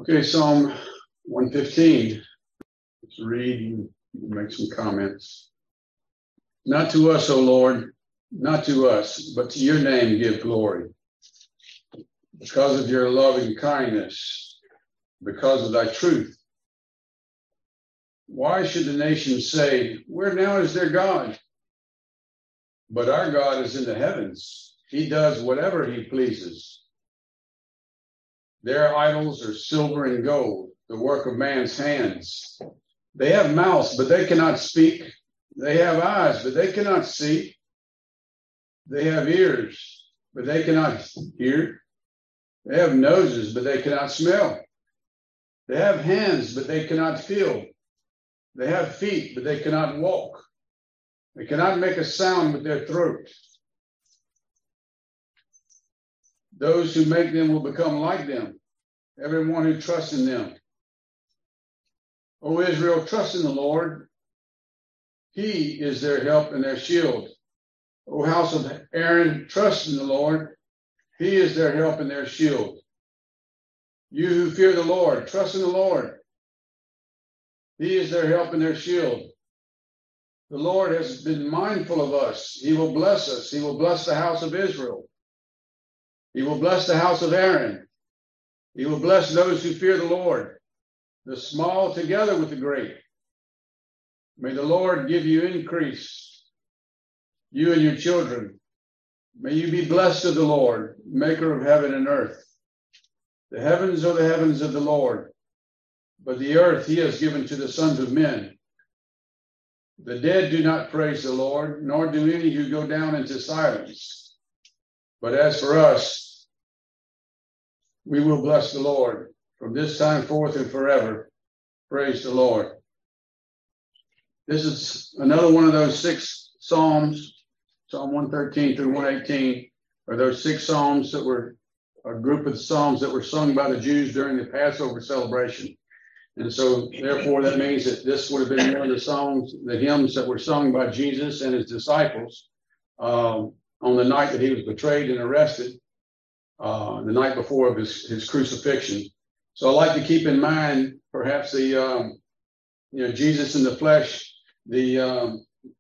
Okay, Psalm 115. Let's read and make some comments. Not to us, O Lord, not to us, but to your name give glory. Because of your loving kindness, because of thy truth. Why should the nations say, where now is their God? But our God is in the heavens. He does whatever he pleases. Their idols are silver and gold, the work of man's hands. They have mouths, but they cannot speak. They have eyes, but they cannot see. They have ears, but they cannot hear. They have noses, but they cannot smell. They have hands, but they cannot feel. They have feet, but they cannot walk. They cannot make a sound with their throat. Those who make them will become like them, everyone who trusts in them. O Israel, trust in the Lord. He is their help and their shield. O house of Aaron, trust in the Lord. He is their help and their shield. You who fear the Lord, trust in the Lord. He is their help and their shield. The Lord has been mindful of us. He will bless us. He will bless the house of Israel. He will bless the house of Aaron. He will bless those who fear the Lord, the small together with the great. May the Lord give you increase, you and your children. May you be blessed of the Lord, maker of heaven and earth. The heavens are the heavens of the Lord, but the earth he has given to the sons of men. The dead do not praise the Lord, nor do any who go down into silence. But as for us, we will bless the Lord from this time forth and forever. Praise the Lord. This is another one of those 6 Psalms, Psalm 113 through 118, are those 6 Psalms that were a group of Psalms that were sung by the Jews during the Passover celebration. And so, therefore, that means that this would have been one of the songs, the hymns that were sung by Jesus and his disciples on the night that he was betrayed and arrested, the night before of his crucifixion. So I like to keep in mind, perhaps the Jesus in the flesh, the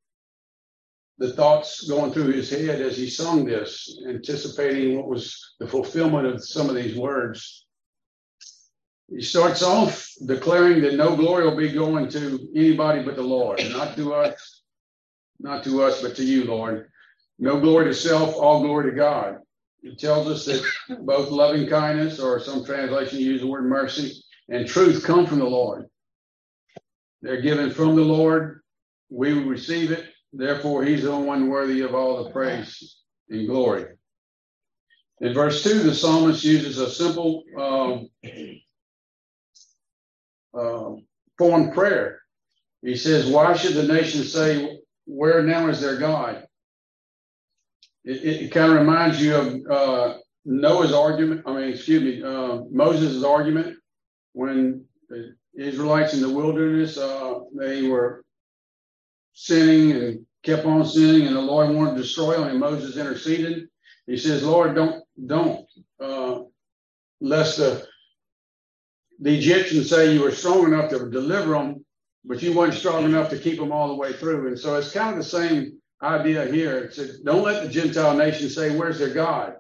thoughts going through his head as he sung this, anticipating what was the fulfillment of some of these words. He starts off declaring that no glory will be going to anybody but the Lord, not to us, but to you, Lord. No glory to self, all glory to God. It tells us that both loving kindness, or some translation use the word mercy, and truth come from the Lord. They're given from the Lord. We will receive it. Therefore, he's the one worthy of all the praise and glory. In verse 2, the psalmist uses a simple form prayer. He says, why should the nations say, where now is their God? It kind of reminds you of Moses' argument when the Israelites in the wilderness, they were sinning and kept on sinning, and the Lord wanted to destroy them, and Moses interceded. He says, Lord, don't lest the Egyptians say you were strong enough to deliver them, but you weren't strong enough to keep them all the way through. And so it's kind of the same idea here. It says, don't let the Gentile nations say, where's their God?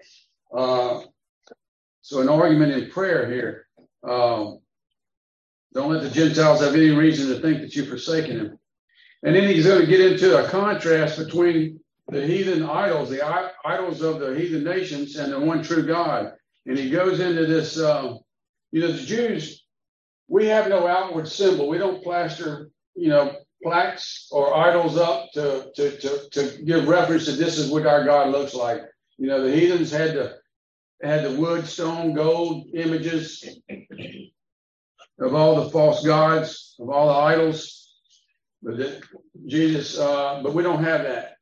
So an argument in prayer here. Don't let the Gentiles have any reason to think that you've forsaken him. And then he's going to get into a contrast between the heathen idols, the idols of the heathen nations, and the one true God. And he goes into this, the Jews, we have no outward symbol. We don't plaster, plaques or idols up to give reference to this is what our God looks like. The heathens had the wood, stone, gold images of all the false gods, of all the idols. But but we don't have that.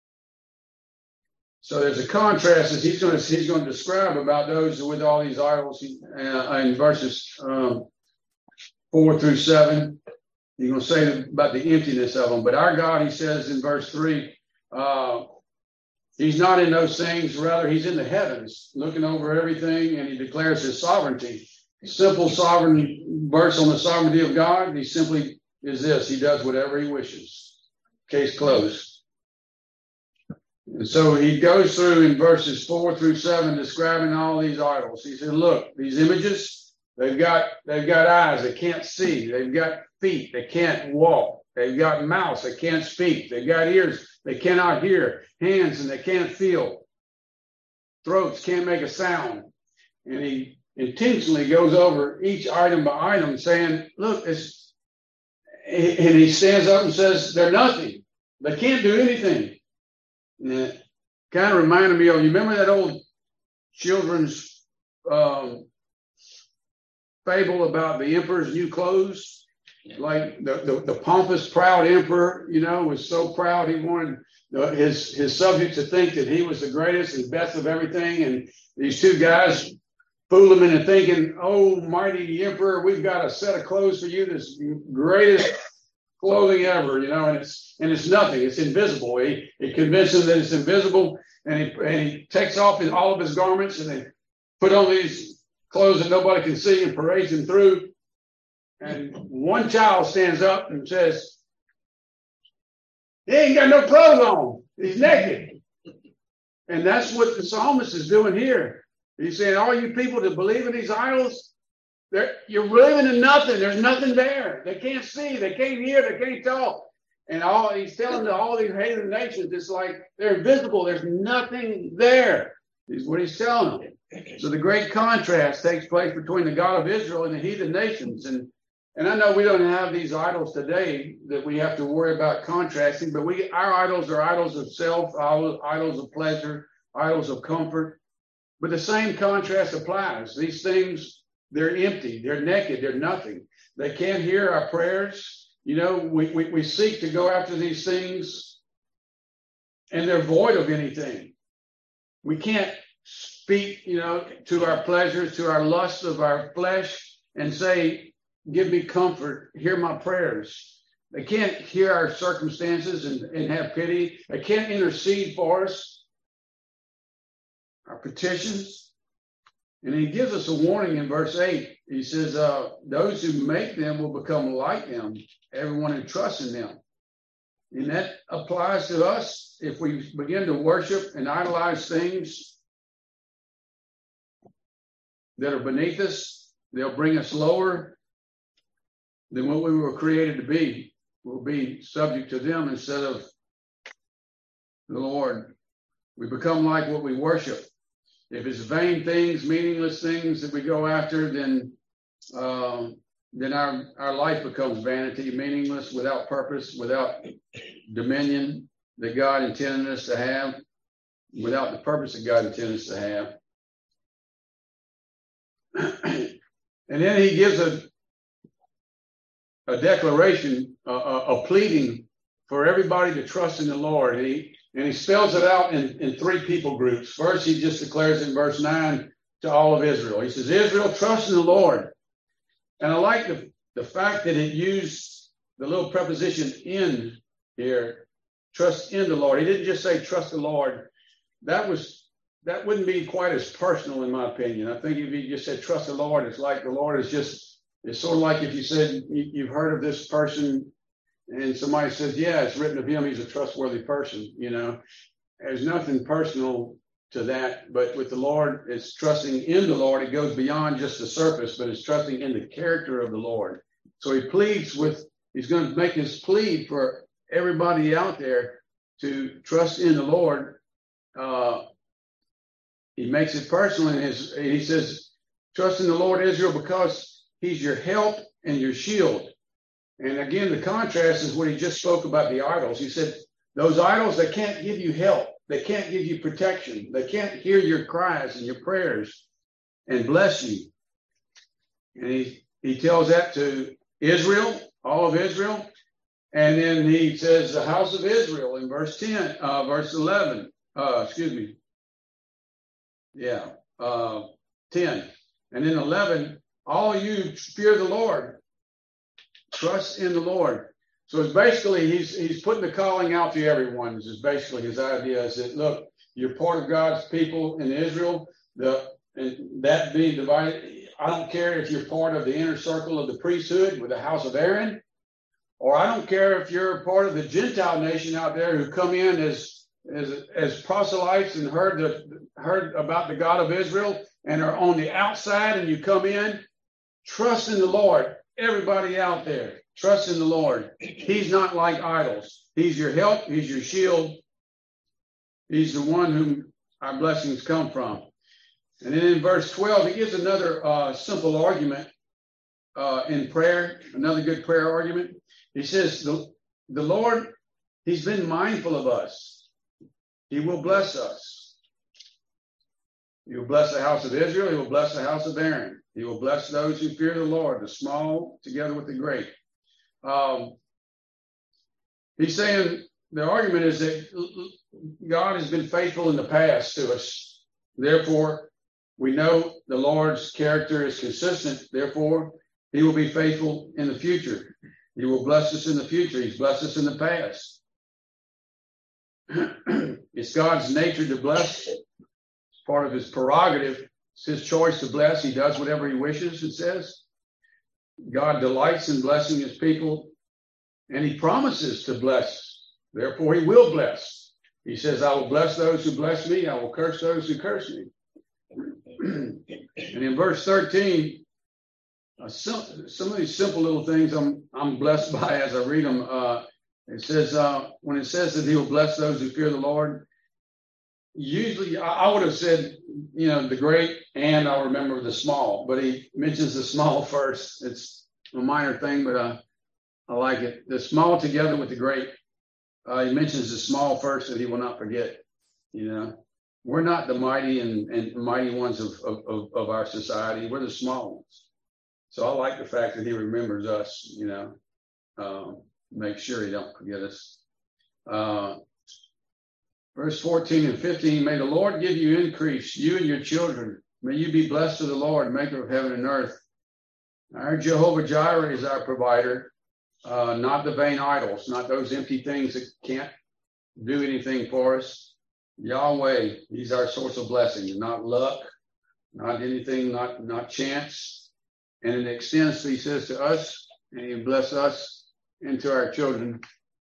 So there's a contrast that he's going to describe about those with all these idols in verses 4 through 7. He's going to say about the emptiness of them. But our God, he says in verse 3, he's not in those things. Rather, he's in the heavens, looking over everything, and he declares his sovereignty. simple sovereign verse on the sovereignty of God. He simply is this: He does whatever He wishes. Case closed. And so he goes through in verses 4 through 7, describing all these idols. He said, look, these images, they've got eyes, they can't see. They've got feet, they can't walk. They've got mouths, they can't speak. They've got ears, they cannot hear. Hands, and they can't feel. Throats can't make a sound. And he intentionally goes over each item by item, saying, look, and he stands up and says, they're nothing. They can't do anything. And it kind of reminded me of, you remember that old children's fable about the emperor's new clothes? Like the pompous, proud emperor, was so proud he wanted his subjects to think that he was the greatest and best of everything. And these two guys fool him into thinking, oh, mighty emperor, we've got a set of clothes for you, this greatest clothing ever, and it's nothing. It's invisible. He convinced him that it's invisible, and he takes off all of his garments, and they put on these clothes that nobody can see and parades him through. And one child stands up and says, he ain't got no clothes on. He's naked. And that's what the psalmist is doing here. He's saying, all you people that believe in these idols, you're living in nothing. There's nothing there. They can't see. They can't hear. They can't talk. And he's telling all these hated nations, it's like they're invisible. There's nothing there, is what he's telling them. So the great contrast takes place between the God of Israel and the heathen nations. And I know we don't have these idols today that we have to worry about contrasting, but our idols are idols of self, idols of pleasure, idols of comfort. But the same contrast applies. These things, they're empty, they're naked, they're nothing. They can't hear our prayers. We seek to go after these things, and they're void of anything. We can't speak, to our pleasures, to our lusts of our flesh, and say, give me comfort, hear my prayers. They can't hear our circumstances and have pity. They can't intercede for us, our petitions. And he gives us a warning in verse 8. He says, those who make them will become like them, everyone who trusts in them. And that applies to us. If we begin to worship and idolize things that are beneath us, they'll bring us lower than what we were created to be. We'll be subject to them instead of the Lord. We become like what we worship. If it's vain things, meaningless things that we go after, then our life becomes vanity, meaningless, without purpose, without dominion that God intended us to have, without the purpose that God intended us to have. And then he gives a declaration, a pleading for everybody to trust in the Lord. And he spells it out in three people groups. First, he just declares in verse 9 to all of Israel. He says, Israel, trust in the Lord. And I like the fact that it used the little preposition in here, trust in the Lord. He didn't just say trust the Lord. That wouldn't be quite as personal, in my opinion. I think if you just said trust the Lord, it's like the Lord is it's sort of like if you said you've heard of this person, and somebody says, yeah, it's written of him, he's a trustworthy person. There's nothing personal to that. But with the Lord, it's trusting in the Lord. It goes beyond just the surface, but it's trusting in the character of the Lord. So he's going to make his plea for everybody out there to trust in the Lord. He makes it personal. He says, trust in the Lord, Israel, because he's your help and your shield. And again, the contrast is what he just spoke about the idols. He said, those idols, they can't give you help. They can't give you protection. They can't hear your cries and your prayers and bless you. And he tells that to Israel, all of Israel. And then he says the house of Israel in verse 11. Yeah, 10. And in 11, all you fear the Lord, trust in the Lord. So it's basically, he's putting the calling out to everyone. This is basically his idea is that, look, you're part of God's people in Israel, and that being divided, I don't care if you're part of the inner circle of the priesthood with the house of Aaron, or I don't care if you're part of the Gentile nation out there who come in as proselytes and heard about the God of Israel and are on the outside, and you come in. Trust in the Lord. Everybody out there, trust in the Lord. He's not like idols. He's your help. He's your shield. He's the one whom our blessings come from. And then in verse 12, he gives another simple argument in prayer, another good prayer argument. He says, the Lord, he's been mindful of us. He will bless us. He will bless the house of Israel. He will bless the house of Aaron. He will bless those who fear the Lord, the small together with the great. He's saying the argument is that God has been faithful in the past to us. Therefore, we know the Lord's character is consistent. Therefore, he will be faithful in the future. He will bless us in the future. He's blessed us in the past. It's God's nature to bless. It's part of his prerogative. It's his choice to bless. He does whatever he wishes, it says. God delights in blessing his people, and he promises to bless. Therefore, he will bless. He says, I will bless those who bless me. I will curse those who curse me. And in verse 13, some of these simple little things I'm blessed by as I read them. It says, when it says that he will bless those who fear the Lord, usually I would have said, the great, and I'll remember the small, but he mentions the small first. It's a minor thing, but I like it. The small together with the great. He mentions the small first, that he will not forget. We're not the mighty and mighty ones of our society. We're the small ones. So I like the fact that he remembers us, make sure he don't forget us. Verse 14 and 15, may the Lord give you increase, you and your children. May you be blessed to the Lord, maker of heaven and earth. Our Jehovah Jireh is our provider, not the vain idols, not those empty things that can't do anything for us. Yahweh, he's our source of blessing, not luck, not anything, not chance. And it extends, he says, to us, and he bless us and to our children.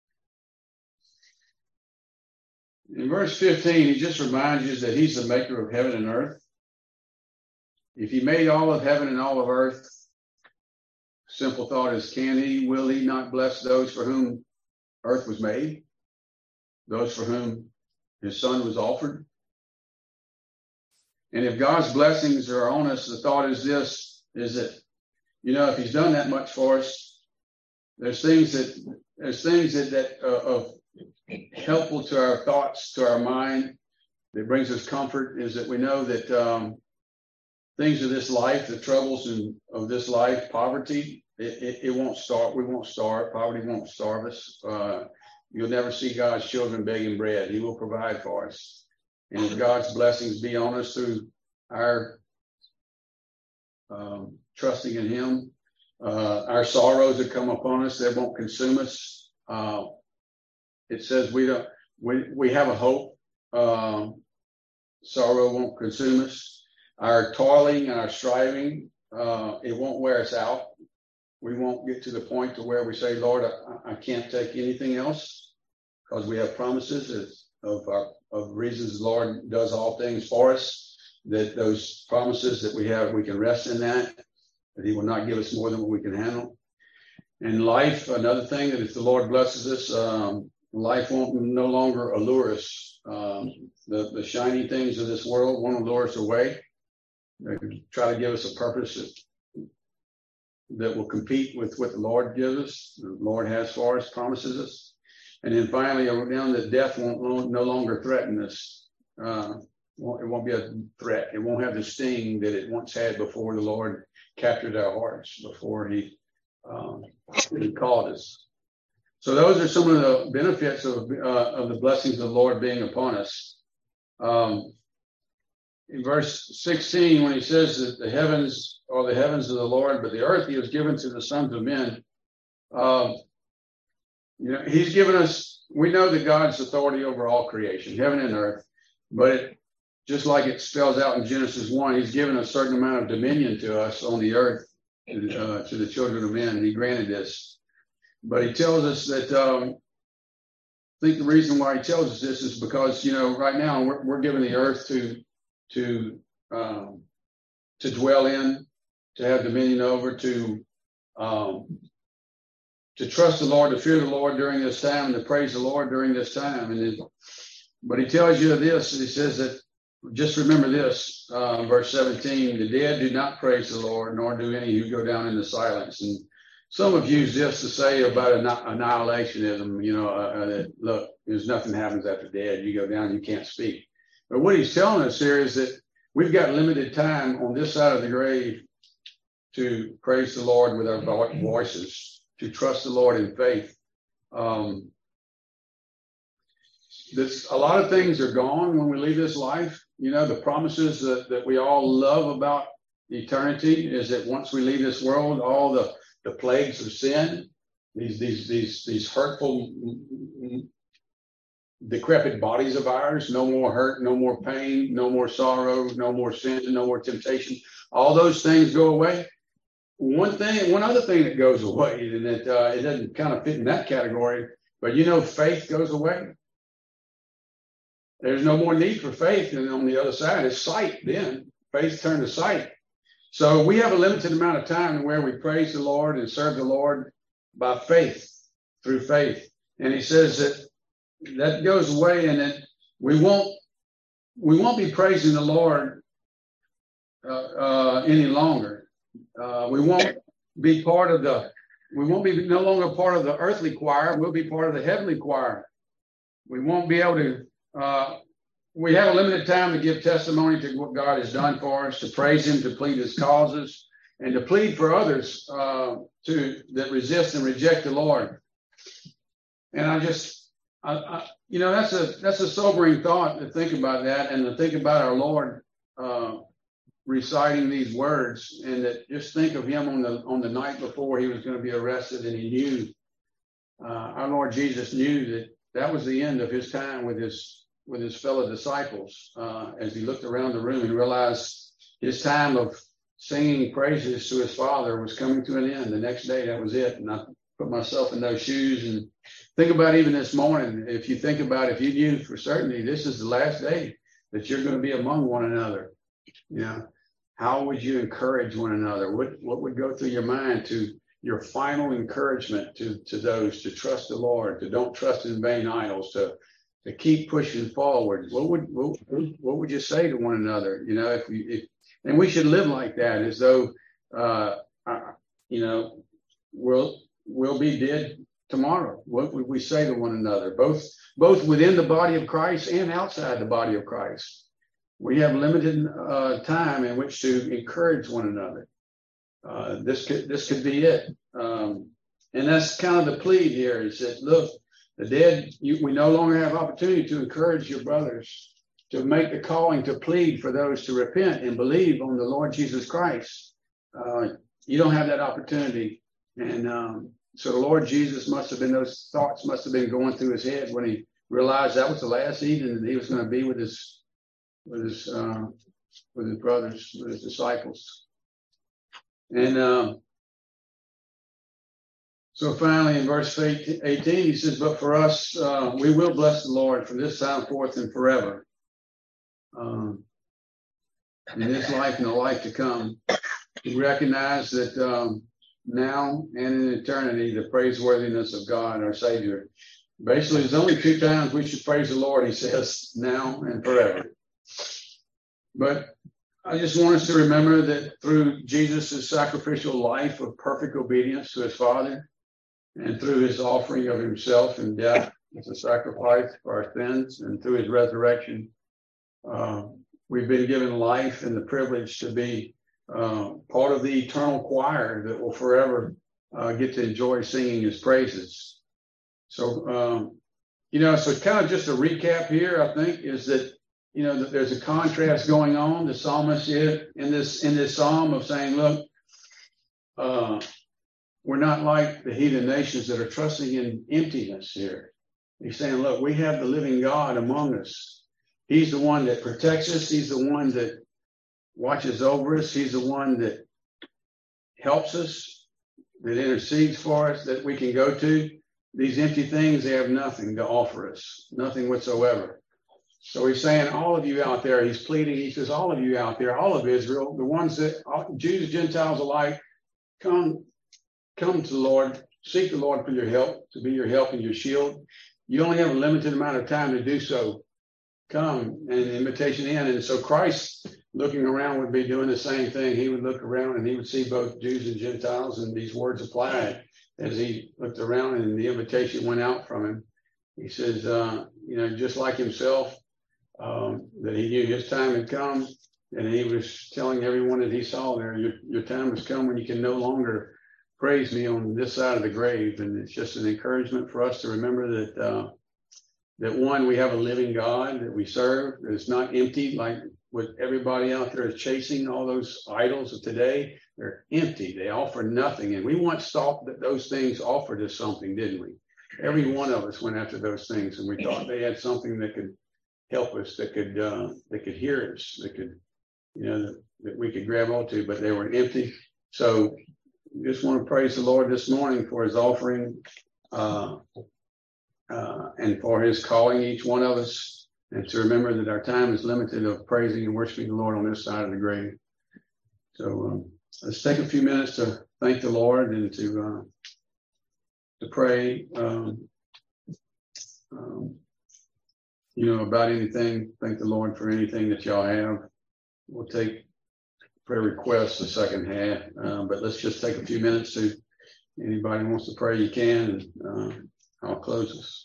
In verse 15, he just reminds you that he's the maker of heaven and earth. If he made all of heaven and all of earth, simple thought is, will he not bless those for whom earth was made? Those for whom his son was offered? And if God's blessings are on us, the thought is that, if he's done that much for us, there's things that are helpful to our thoughts, to our mind, that brings us comfort, is that we know that things of this life, the troubles of this life, poverty, it won't start. We won't starve. Poverty won't starve us. You'll never see God's children begging bread. He will provide for us. And if God's blessings be on us through our trusting in him, our sorrows that come upon us, they won't consume us. It says we have a hope. Sorrow won't consume us. Our toiling and our striving, it won't wear us out. We won't get to the point to where we say, Lord, I can't take anything else, because we have promises of reasons the Lord does all things for us, that those promises that we have, we can rest in that he will not give us more than what we can handle. And life, another thing, that if the Lord blesses us, life won't no longer allure us. The shiny things of this world won't allure us away. They try to give us a purpose that will compete with what the Lord gives us, the Lord has for us, promises us. And then finally, I wrote down that death won't no longer threaten us. It won't be a threat. It won't have the sting that it once had before the Lord captured our hearts, before he called us. So those are some of the benefits of the blessings of the Lord being upon us. In verse 16, when he says that the heavens are the heavens of the Lord, but the earth he has given to the sons of men, he's given us, we know that God's authority over all creation, heaven and earth, but just like it spells out in Genesis 1, he's given a certain amount of dominion to us on the earth, to the children of men. He granted this. But he tells us that, I think the reason why he tells us this is because, right now we're given the earth to dwell in, to have dominion over, to trust the Lord, to fear the Lord during this time, and to praise the Lord during this time. But he tells you this. He says that, just remember this, verse 17, the dead do not praise the Lord, nor do any who go down into silence. And some have used this to say about annihilationism, that, look, there's nothing happens after dead. You go down, you can't speak. But what he's telling us here is that we've got limited time on this side of the grave to praise the Lord with our voices, to trust the Lord in faith. A lot of things are gone when we leave this life. The promises that we all love about eternity is that once we leave this world, all the plagues of sin, these hurtful, decrepit bodies of ours, no more hurt, no more pain, no more sorrow, no more sin, no more temptation. All those things go away. One other thing that goes away, and it doesn't kind of fit in that category, but faith goes away. There's no more need for faith, and on the other side is sight. Then faith turned to sight. So we have a limited amount of time where we praise the Lord and serve the Lord by faith, through faith. And he says that goes away, and that we won't be praising the Lord any longer. We won't be no longer part of the earthly choir. We'll be part of the heavenly choir. We won't be able to. We have a limited time to give testimony to what God has done for us, to praise him, to plead his causes, and to plead for others that resist and reject the Lord. And that's a sobering thought to think about that, and to think about our Lord reciting these words, and that just think of him on the night before he was going to be arrested, and he knew, our Lord Jesus knew that was the end of his time with his fellow disciples, as he looked around the room and realized his time of singing praises to his Father was coming to an end. The next day, that was it. And I put myself in those shoes and think about even this morning. If you knew for certainty this is the last day that you're going to be among one another, how would you encourage one another? What would go through your mind to your final encouragement to those to trust the Lord, to don't trust in vain idols, to keep pushing forward? What would you say to one another? And we should live like that, as though we'll be dead tomorrow. What would we say to one another, both within the body of Christ and outside the body of Christ? We have limited time in which to encourage one another. This could be it, and that's kind of the plea here. Is that, look, the dead, we no longer have opportunity to encourage your brothers, to make the calling, to plead for those to repent and believe on the Lord Jesus Christ. You don't have that opportunity. And so the Lord Jesus those thoughts must have been going through his head when he realized that was the last evening that he was going to be with his brothers, with his disciples. And so finally, in verse 18, he says, but for us, we will bless the Lord from this time forth and forever. In this life and the life to come, we recognize that now and in eternity, the praiseworthiness of God, our Savior. Basically, there's only two times we should praise the Lord, he says, now and forever. But I just want us to remember that through Jesus' sacrificial life of perfect obedience to his Father, and through his offering of himself in death as a sacrifice for our sins, and through his resurrection, we've been given life and the privilege to be part of the eternal choir that will forever get to enjoy singing his praises. So, so kind of just a recap here, I think, is that, that there's a contrast going on. The psalmist here in this psalm of saying, look, we're not like the heathen nations that are trusting in emptiness here. He's saying, look, we have the living God among us. He's the one that protects us. He's the one that watches over us. He's the one that helps us, that intercedes for us, that we can go to. These empty things, they have nothing to offer us, nothing whatsoever. So he's saying, all of you out there, he's pleading, he says, all of you out there, all of Israel, the ones that, Jews, Gentiles alike, come to the Lord, seek the Lord for your help, to be your help and your shield. You only have a limited amount of time to do so. Come, and invitation in. And so Christ, looking around, would be doing the same thing. He would look around and he would see both Jews and Gentiles, and these words applied as he looked around and the invitation went out from him. He says, just like himself, that he knew his time had come, and he was telling everyone that he saw there, your time has come when you can no longer praise me on this side of the grave. And it's just an encouragement for us to remember that one, we have a living God that we serve, that is not empty like what everybody out there is chasing. All those idols of today, they're empty. They offer nothing. And we once thought that those things offered us something, didn't we? Every one of us went after those things, and we thought they had something that could help us, that could hear us, that could, that we could grab onto, but they were empty. So just want to praise the Lord this morning for his offering, and for his calling each one of us, and to remember that our time is limited of praising and worshiping the Lord on this side of the grave. So let's take a few minutes to thank the Lord and to pray, about anything. Thank the Lord for anything that y'all have. We'll take prayer requests the second half, but let's just take a few minutes to, anybody wants to pray, you can, and I'll close this.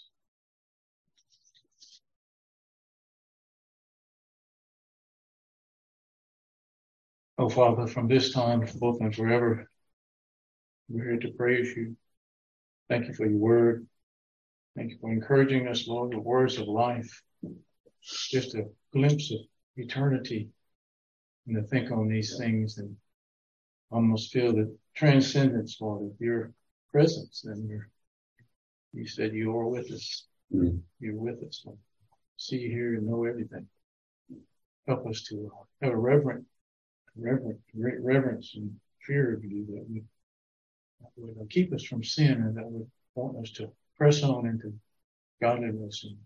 Oh, Father, from this time forth and forever, we're here to praise you. Thank you for your word. Thank you for encouraging us, Lord, with words of life. Just a glimpse of eternity, and to think on these things and almost feel the transcendence, Lord, of your presence. And you said you are with us. Mm-hmm. You're with us, Lord. See, hear, and know everything. Help us to have a reverence and fear of you that would keep us from sin, and that would want us to press on into godliness and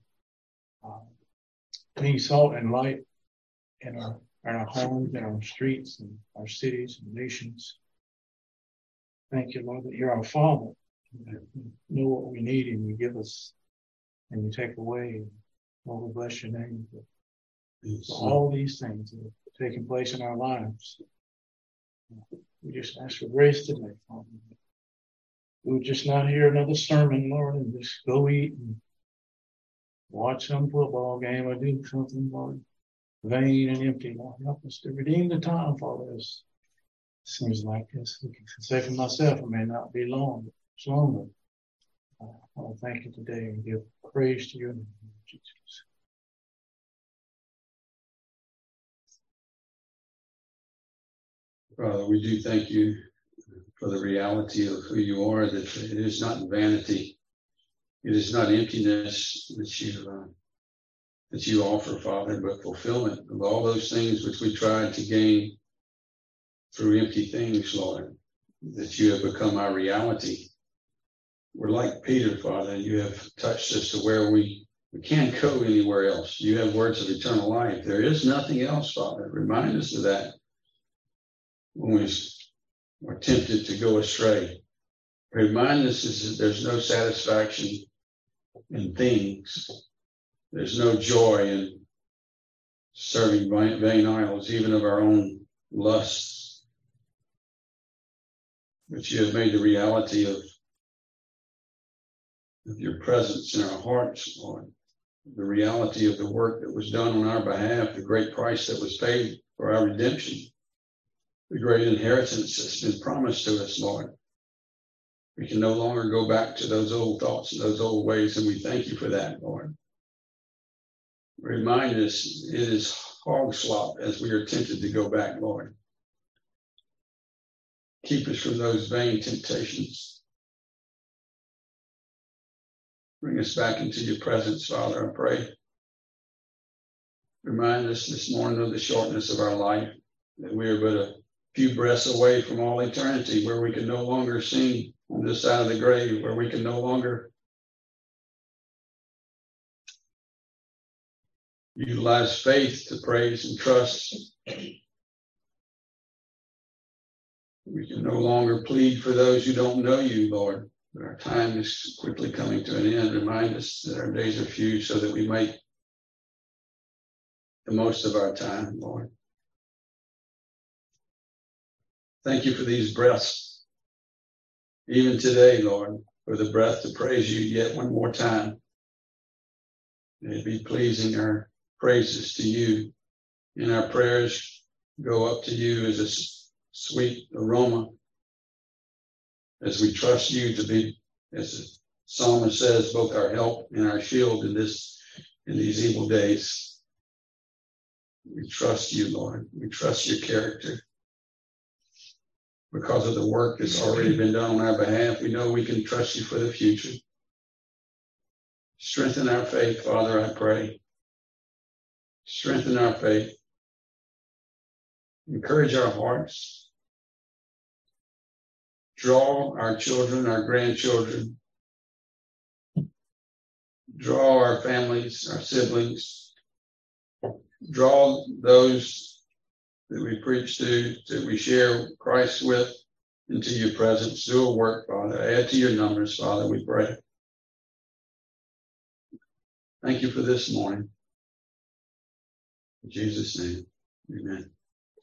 being salt and light in our homes, in our streets, and our cities and nations. Thank you, Lord, that you're our Father. You know what we need, and you give us, and you take away. Lord, we bless your name for all these things that have taken place in our lives. We just ask for grace today, Father. We would just not hear another sermon, Lord, and just go eat and watch some football game or do something, Lord, vain and empty. Lord, help us to redeem the time, Father. It seems like this. I can say for myself, it may not be long, but it's longer. I want to thank you today and give praise to your name, Jesus. Father, we do thank you for the reality of who you are, that it is not vanity. It is not emptiness that you offer, Father, but fulfillment of all those things which we tried to gain through empty things, Lord, that you have become our reality. We're like Peter, Father. You have touched us to where we can't go anywhere else. You have words of eternal life. There is nothing else, Father. Remind us of that when we are tempted to go astray. Remind us that there's no satisfaction in things. There's no joy in serving vain idols, even of our own lusts. But you have made the reality of your presence in our hearts, Lord. The reality of the work that was done on our behalf, the great price that was paid for our redemption, the great inheritance that's been promised to us, Lord. We can no longer go back to those old thoughts and those old ways, and we thank you for that, Lord. Remind us it is hog slop as we are tempted to go back, Lord. Keep us from those vain temptations. Bring us back into your presence, Father, I pray. Remind us this morning of the shortness of our life, that we are but a few breaths away from all eternity, where we can no longer sing on this side of the grave, where we can no longer utilize faith to praise and trust. We can no longer plead for those who don't know you, Lord. But our time is quickly coming to an end. Remind us that our days are few, so that we make the most of our time, Lord. Thank you for these breaths. Even today, Lord, for the breath to praise you yet one more time. May it be pleasing our praises to you, and our prayers go up to you as a sweet aroma, as we trust you to be, as the psalmist says, both our help and our shield in these evil days. We trust you, Lord. We trust your character. Because of the work that's already been done on our behalf, we know we can trust you for the future. Strengthen our faith, Father, I pray. Strengthen our faith. Encourage our hearts. Draw our children, our grandchildren. Draw our families, our siblings. Draw those that we preach to, that we share Christ with, into your presence. Do a work, Father. Add to your numbers, Father, we pray. Thank you for this morning. In Jesus' name, amen.